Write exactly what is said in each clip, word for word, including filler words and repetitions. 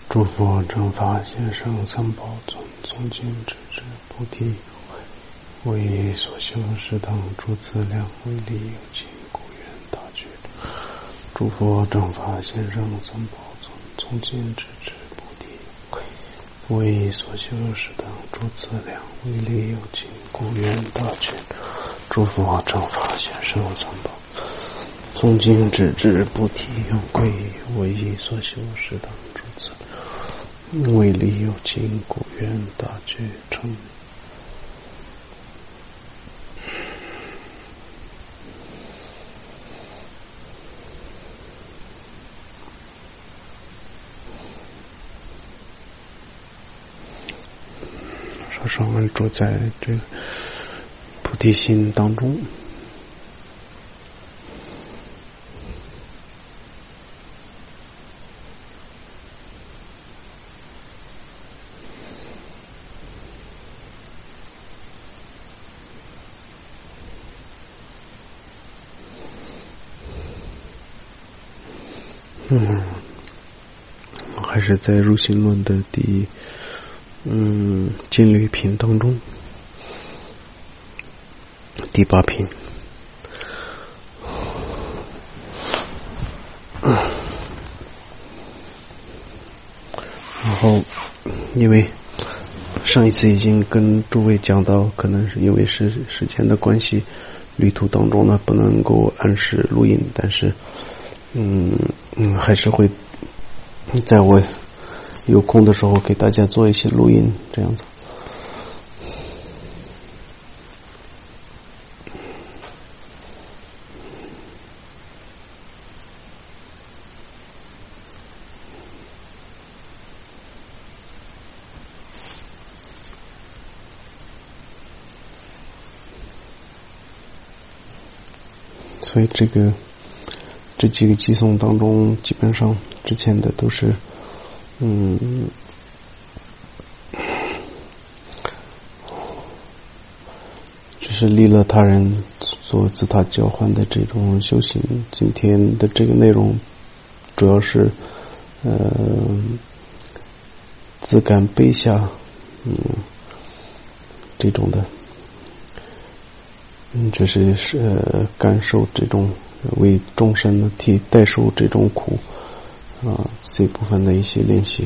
诸佛正法贤圣三宝尊，从今直至菩提，为所修是等诸资粮，为利有情，故愿大觉。诸佛正法贤圣三宝尊，从今直至菩提，为所修是等诸资粮，为利有情，故愿大觉。诸佛正法贤圣三宝从今直至菩提，归为所修是等诸资粮，为利有情，故愿大觉成。说说我们住在这个菩提心当中，嗯，还是在入心论的第嗯金律品当中，第八品。然后因为上一次已经跟诸位讲到，可能是因为是时间的关系，旅途当中呢不能够按时录音，但是嗯嗯还是会在我有空的时候给大家做一些录音，这样子。所以这个这几个寄送当中，基本上之前的都是嗯就是利乐他人做自他交换的这种修行。今天的这个内容主要是呃自感卑下嗯这种的，嗯就是呃感受这种为众生呢替代受这种苦啊、呃、这部分的一些练习。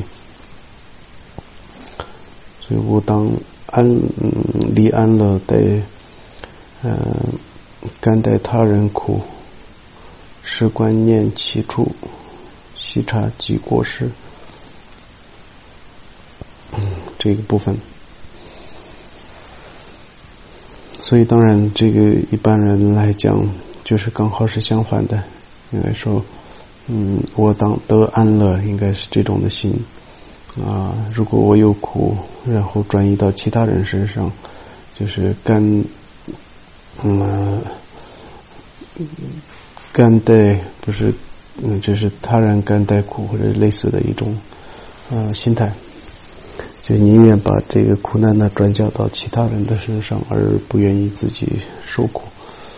所以我当安嗯离安乐待呃甘待他人苦，是观念其处，细察己过失，嗯这个部分。所以当然这个一般人来讲就是刚好是相反的，应该说嗯我当得安乐应该是这种的心啊，如果我有苦然后转移到其他人身上，就是甘嗯甘待不是嗯就是他人甘待苦或者类似的一种呃心态，就宁愿把这个苦难呢转嫁到其他人的身上，而不愿意自己受苦。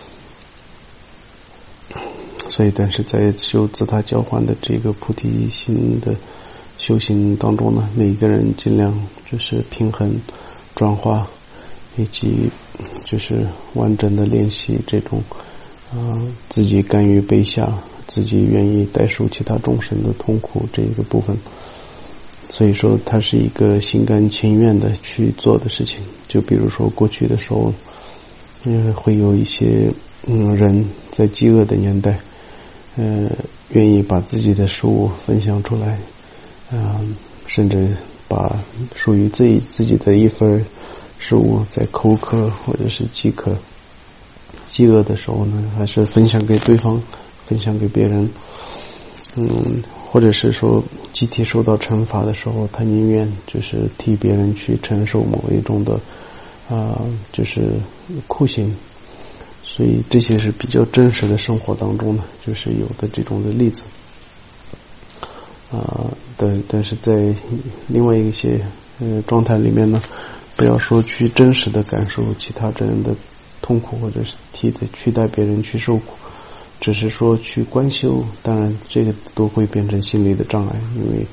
所以但是在修自他交换的这个菩提心的修行当中呢，每一个人尽量就是平衡转化，以及就是完整的练习这种啊、呃、自己甘于卑下，自己愿意代受其他众生的痛苦这一个部分。所以说它是一个心甘情愿的去做的事情。就比如说过去的时候嗯会有一些嗯人在饥饿的年代呃愿意把自己的食物分享出来，呃甚至把属于自己自己的一份食物在口渴或者是饥渴饥饿的时候呢，还是分享给对方，分享给别人。嗯或者是说集体受到惩罚的时候，他宁愿就是替别人去承受某一种的啊、呃、就是酷刑。所以这些是比较真实的生活当中呢，就是有的这种的例子啊、呃，但但是在另外一些呃状态里面呢，不要说去真实的感受其他人的痛苦，或者是替的取代别人去受苦，只是说去观修，当然这个都会变成心理的障碍，因为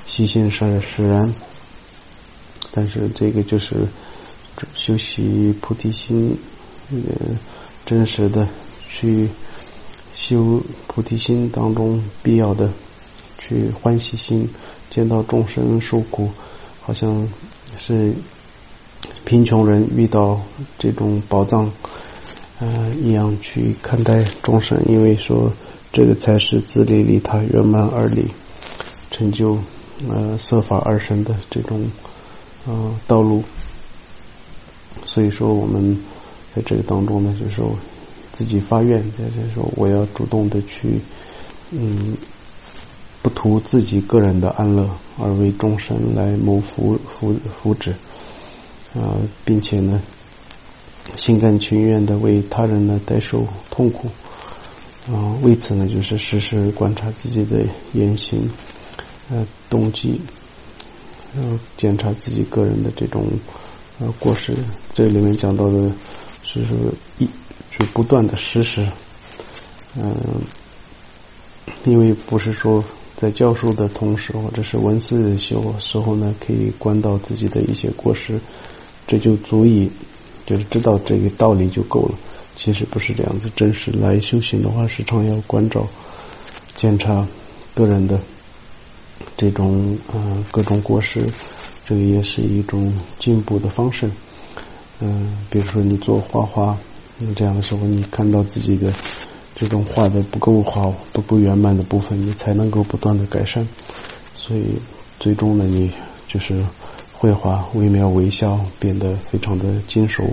习性使使然。但是这个就是修习菩提心，呃，真实的去修菩提心当中必要的去欢喜心，见到众生受苦，好像是贫穷人遇到这种宝藏呃一样去看待众生，因为说这个才是自利利他圆满而理成就呃色法二身的这种呃道路。所以说我们在这个当中呢，就是说自己发愿，就是说我要主动的去嗯不图自己个人的安乐，而为众生来谋福福福祉啊、呃，并且呢心甘情愿的为他人呢代受痛苦啊、呃，为此呢就是时时观察自己的言行呃动机，然后检查自己个人的这种呃过失。这里面讲到的是说一就不断的实施，嗯、呃，因为不是说在教授的同时或者是文思的时候呢可以观到自己的一些过失，这就足以就是知道这个道理就够了。其实不是这样子，真实来修行的话，时常要关照检查个人的这种呃各种过失，这个也是一种进步的方式。嗯、呃，比如说你做画画，嗯，这样的时候你看到自己的这种画的不够好、不够圆满的部分，你才能够不断的改善。所以最终呢，你就是绘画惟妙惟肖，变得非常的精熟。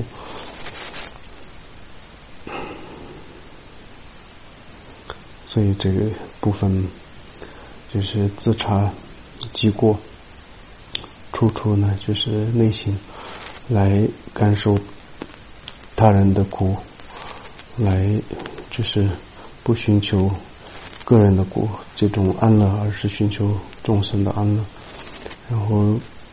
所以这个部分就是自察己过，处处呢就是内心来感受他人的苦，来就是不寻求个人的苦这种安乐，而是寻求众生的安乐。然后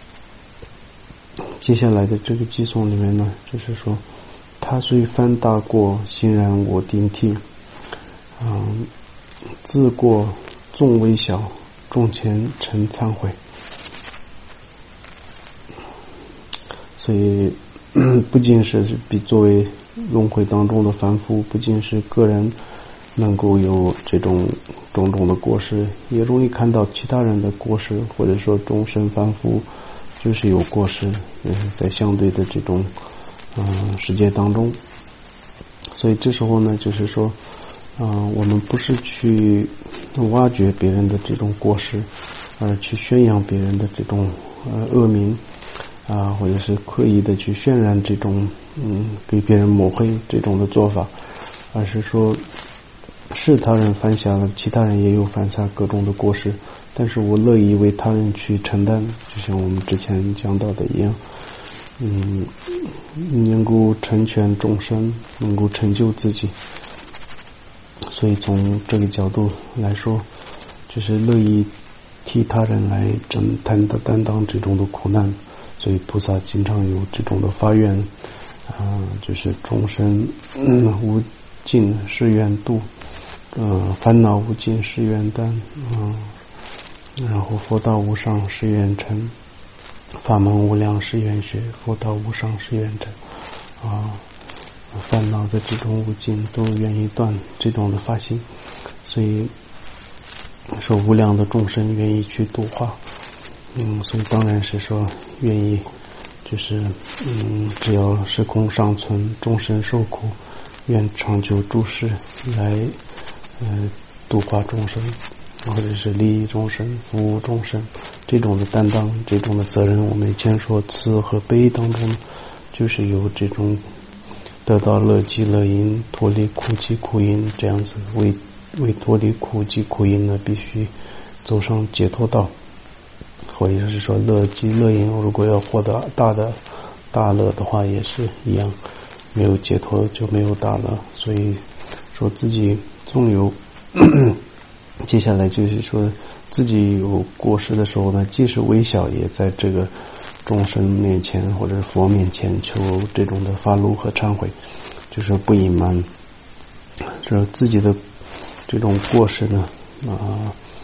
接下来的这个偈颂里面呢，就是说他虽犯大过，欣然我顶替，嗯，自过纵微小，众前诚忏悔。所以不仅是比作为轮回当中的凡夫，不仅是个人能够有这种种种的过失，也容易看到其他人的过失，或者说众生凡夫就是有过失，嗯，在相对的这种嗯世界当中。所以这时候呢，就是说嗯、呃，我们不是去挖掘别人的这种过失，而去宣扬别人的这种呃恶名啊，或者是刻意的去渲染这种嗯给别人抹黑这种的做法，而是说是他人犯下了，其他人也有犯下各种的过失，但是我乐意为他人去承担，就像我们之前讲到的一样，嗯，能够成全众生，能够成就自己。所以从这个角度来说，就是乐意替他人来承担的担当这种的苦难。所以菩萨经常有这种的发愿啊、呃，就是众生嗯无尽誓愿度，呃烦恼无尽誓愿担，嗯、呃，然后佛道无上誓愿成，法门无量誓愿学，佛道无上誓愿成，啊、呃，烦恼的这种无尽都愿意断这种的发心，所以说无量的众生愿意去度化。嗯，所以当然是说愿意，就是嗯，只要时空尚存，众生受苦，愿长久诸世来呃度化众生，或者是利益众生、服务众生，这种的担当、这种的责任，我们以前说慈和悲当中，就是有这种得到乐即乐因，脱离苦即苦因，这样子为为脱离苦即苦因呢，必须走上解脱道。或者是说乐即乐因，如果要获得大的大乐的话也是一样，没有解脱就没有大乐。所以说自己纵有接下来就是说自己有过失的时候呢，即使微小也在这个众生面前或者佛面前求这种的发露和忏悔，就是不隐瞒这自己的这种过失呢啊、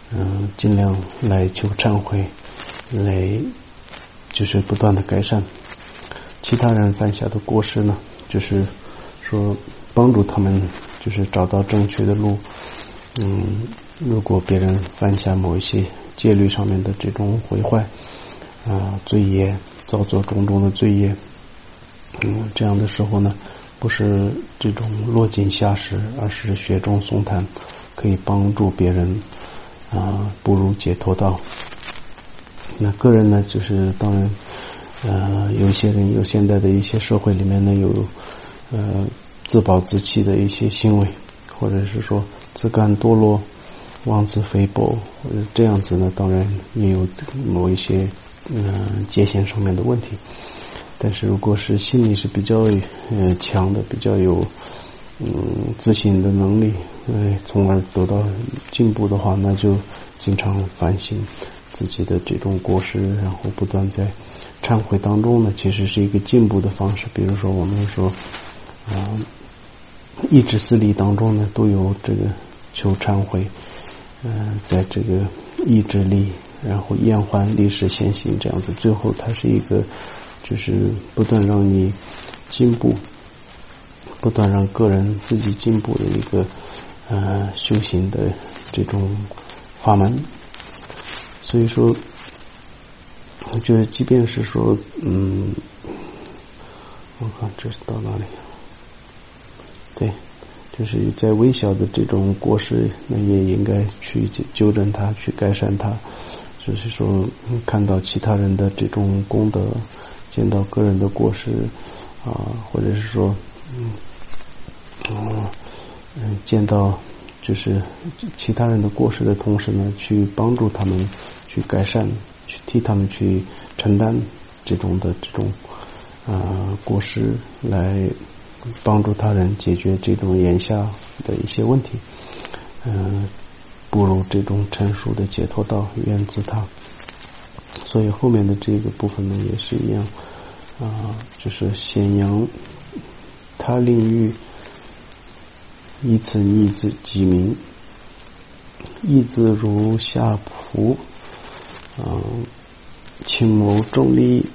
嗯、呃，尽量来求忏悔，来就是不断的改善其他人犯下的过失呢，就是说帮助他们就是找到正确的路。嗯，如果别人犯下某一些戒律上面的这种毁坏啊、呃、罪业，造作种种的罪业，嗯，这样的时候呢，不是这种落井下石，而是雪中送炭，可以帮助别人啊、呃、步入解脱道。那个人呢，就是当然呃有些人有现在的一些社会里面呢有呃自暴自弃的一些行为，或者是说自甘堕落、妄自菲薄，或者这样子呢，当然也有某一些嗯、呃、界限上面的问题。但是如果是心理是比较呃强的，比较有嗯自信的能力，呃从而得到进步的话，那就经常反省自己的这种过失，然后不断在忏悔当中呢，其实是一个进步的方式。比如说我们说啊、呃意志四力当中呢，都有这个求忏悔，呃，在这个意志力，然后厌患立时现行这样子，最后它是一个就是不断让你进步，不断让个人自己进步的一个呃修行的这种法门。所以说我觉得即便是说嗯我看这是到哪里，对，就是在微小的这种过失，那也应该去纠正它，去改善它。就是说，看到其他人的这种功德，见到个人的过失啊、呃，或者是说，嗯，嗯、呃，见到就是其他人的过失的同时呢，去帮助他们去改善，去替他们去承担这种的这种啊、呃、过失，来帮助他人解决这种眼下的一些问题，嗯、呃，步入这种成熟的解脱道，愿自他。所以后面的这个部分呢，也是一样啊、呃，就是显扬他令欲，依此逆自己名，意自如下仆，啊、呃，轻谋众利益。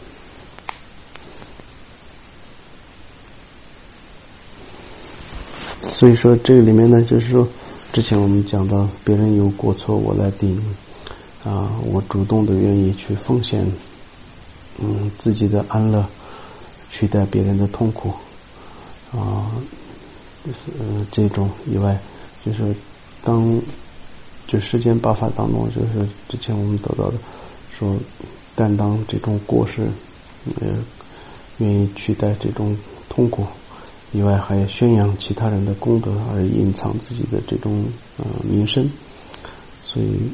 所以说这个里面呢，就是说之前我们讲到别人有过错我来顶啊，我主动的愿意去奉献嗯自己的安乐取代别人的痛苦啊，就是呃这种以外，就是当就世间八法当中，就是之前我们得到的说担当这种过失，呃愿意取代这种痛苦以外，还宣扬其他人的功德而隐藏自己的这种呃名声。所以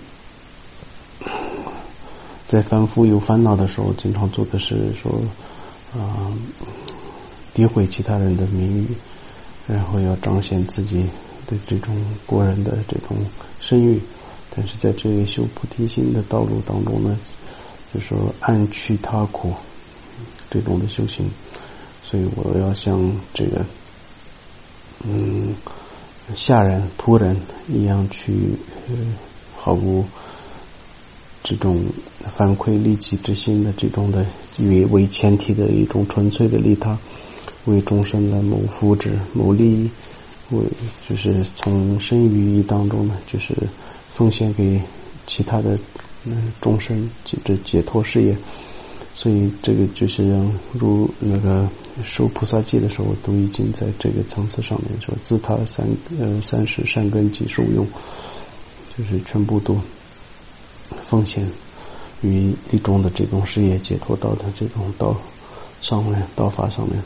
在凡夫有烦恼的时候，经常做的是说啊、呃、诋毁其他人的名誉，然后要彰显自己的这种过人的这种声誉。但是在这个修菩提心的道路当中呢，就是说暗去他苦这种的修行。所以我要像这个嗯下人仆人一样去呃毫无这种反馈利己之心的这种的以为前提的一种纯粹的利他，为众生来谋福祉谋利益，为就是从生与义当中呢，就是奉献给其他的嗯众生这解脱事业。所以这个就是让入那个受菩萨戒的时候，都已经在这个层次上面说自他三呃三十善根及受用，就是全部都奉献于利众的这种事业解脱道的这种道上面道法上面。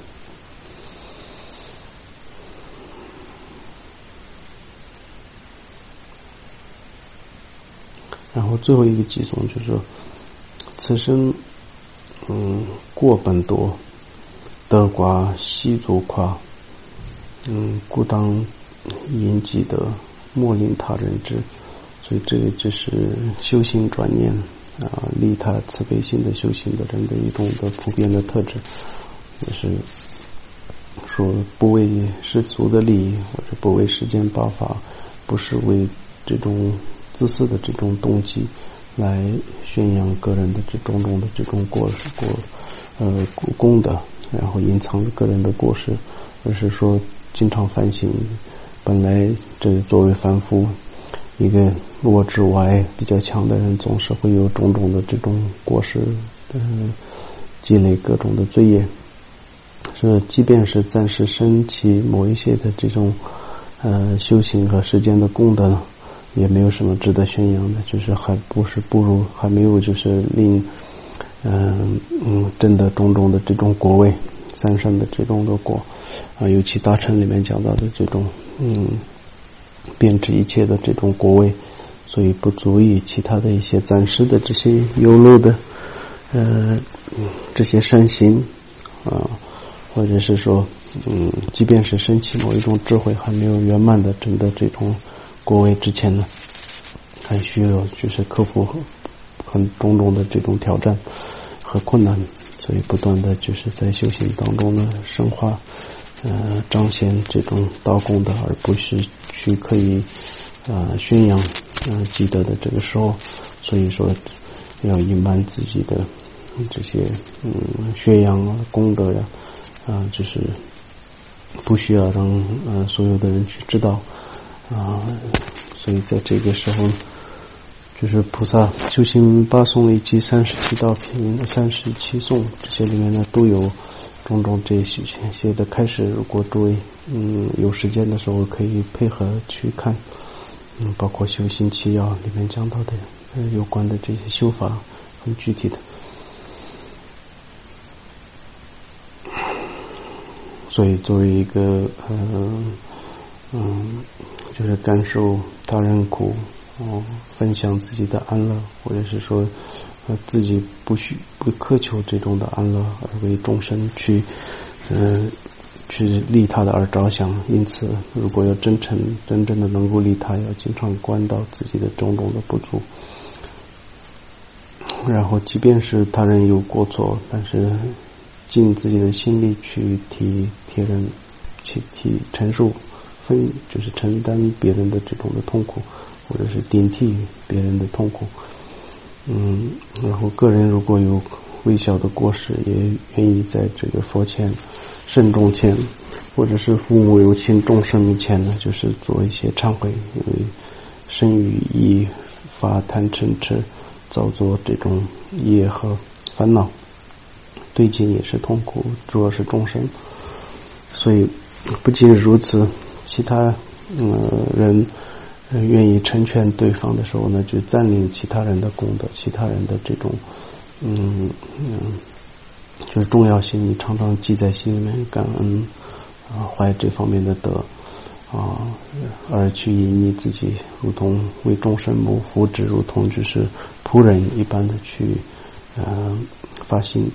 然后最后一个偈颂就是说，此生嗯过本多，得寡悉足夸，嗯故当引己德，莫令他人知。所以这个就是修行转念啊，利他慈悲心的修行的人的一种的普遍的特质，也是说不为世俗的利益，或者不为世间八法，不是为这种自私的这种动机来宣扬个人的这种种的这种过过呃功德，然后隐藏个人的过失，而是说经常反省，本来这作为凡夫一个我执我爱比较强的人，总是会有种种的这种过失，嗯，积累各种的罪业。是，即便是暂时升起某一些的这种呃修行和时间的功德呢，也没有什么值得宣扬的，就是还不是不如还没有就是令嗯嗯真的种种的这种果位，三善的这种的果啊，尤其大乘里面讲到的这种嗯遍知一切的这种果位，所以不足以其他的一些暂时的这些有漏的呃这些善行啊。或者是说，嗯，即便是升起某一种智慧还没有圆满的真的这种果位之前呢，还需要就是克服很种种的这种挑战和困难，所以不断的就是在修行当中呢深化呃彰显这种道功的，而不是去可以呃宣扬呃积德的这个时候，所以说要隐瞒自己的这些嗯宣扬啊功德呀。啊，就是不需要让呃所有的人去知道啊，所以在这个时候，就是菩萨修行八颂以及三十七道品、三十七颂这些里面呢，都有种种这些些的开始。如果诸位嗯有时间的时候，可以配合去看，嗯，包括修行七要里面讲到的呃有关的这些修法，很具体的。所以作为一个嗯嗯就是感受他人苦哦，分享自己的安乐，或者是说呃自己不需不苛求这种的安乐，而为众生去嗯、呃、去利他的而着想。因此如果要真诚真正的能够利他，要经常关到自己的种种的不足，然后即便是他人有过错，但是尽自己的心力去替替人去替承受分就是承担别人的这种的痛苦，或者是顶替别人的痛苦。嗯，然后个人如果有微小的过失，也愿意在这个佛前、圣众前，或者是父母有亲众生面前呢，就是做一些忏悔，因为身语意发贪嗔痴造作这种业和烦恼，对境也是痛苦，主要是众生。所以不仅如此，其他呃人呃愿意成全对方的时候呢，就占领其他人的功德，其他人的这种嗯嗯就是重要性，你常常记在心里面，感恩啊，怀这方面的德啊，而去以你自己如同为众生谋福祉，如同就是仆人一般的去呃发心。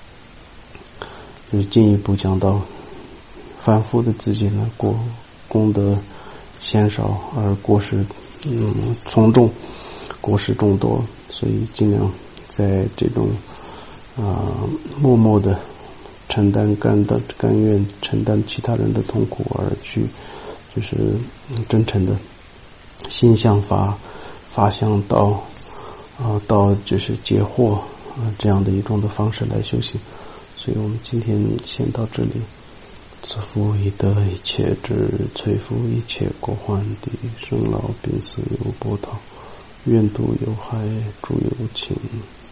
就是进一步讲到凡夫的自己呢，过功德鲜少，而过失嗯从众，过失众多，所以尽量在这种啊、呃、默默的承担甘的甘愿承担其他人的痛苦，而去就是真诚的心向法，法向道啊，道就是解惑啊这样的一种的方式来修行。所以我们今天先到这里。此福已得一切智，摧伏一切过患地，生老病死有波涛，愿度有害，诸有情。